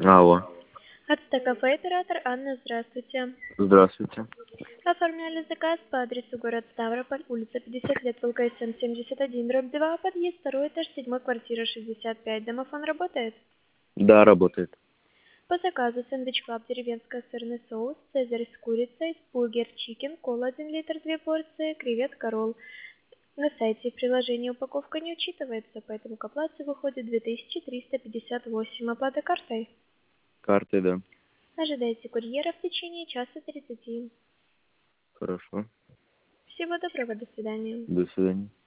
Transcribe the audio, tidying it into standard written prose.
Алло. Ацтекафе, оператор Анна, здравствуйте. Здравствуйте. Оформляли заказ по адресу город Ставрополь, улица 50 лет, ВЛКСМ 71/2, подъезд 2, этаж 7, квартира 65. Домофон работает? Да, работает. По заказу сэндвич клаб, деревенская сырный соус, цезарь с курицей, бургер чикен, кола 1 литр 2 порции, креветка ролл. На сайте в приложении упаковка не учитывается, поэтому к оплате выходит 2358. Оплата картой. Картой, да. Ожидайте курьера в течение часа 30. Хорошо. Всего доброго, до свидания. До свидания.